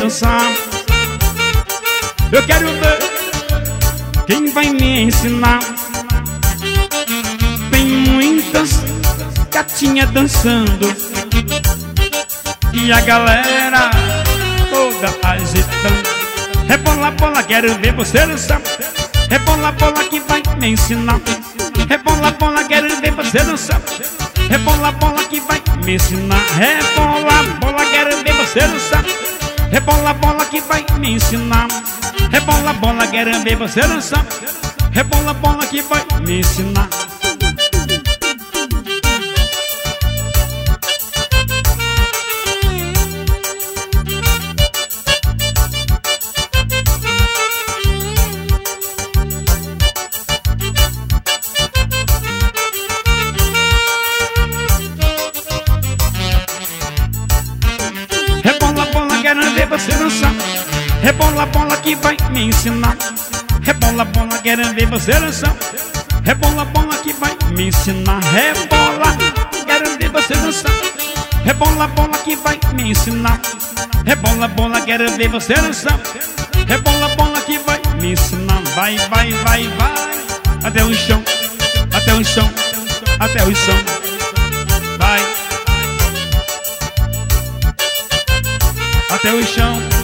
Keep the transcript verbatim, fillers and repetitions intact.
dançar. Eu quero ver quem vai me ensinar. Tem muitas gatinhas dançando e a galera toda agitando. Rebola, bola, quero ver você dançar. Rebola, bola que vai me ensinar. Rebola, bola, quero ver você dançar. Rebola, bola que vai me ensinar. Rebola, bola, quero ver você dançar. Rebola, bola que vai me ensinar. Rebola, bola, quero ver você dançar. Rebola, bola que vai me ensinar. Rebola, bola, quero ver você dançar. Rebola, bola que vai me ensinar. Rebola, bola, quero ver você dançar. Rebola, bola que vai me ensinar. Rebola, quero ver você dançar. Rebola, bola que vai me ensinar. Rebola, bola, quero ver você dançar. Rebola, bola que vai me ensinar. Vai, vai, vai, vai até o chão, até o chão, até o chão. Vai até o chão.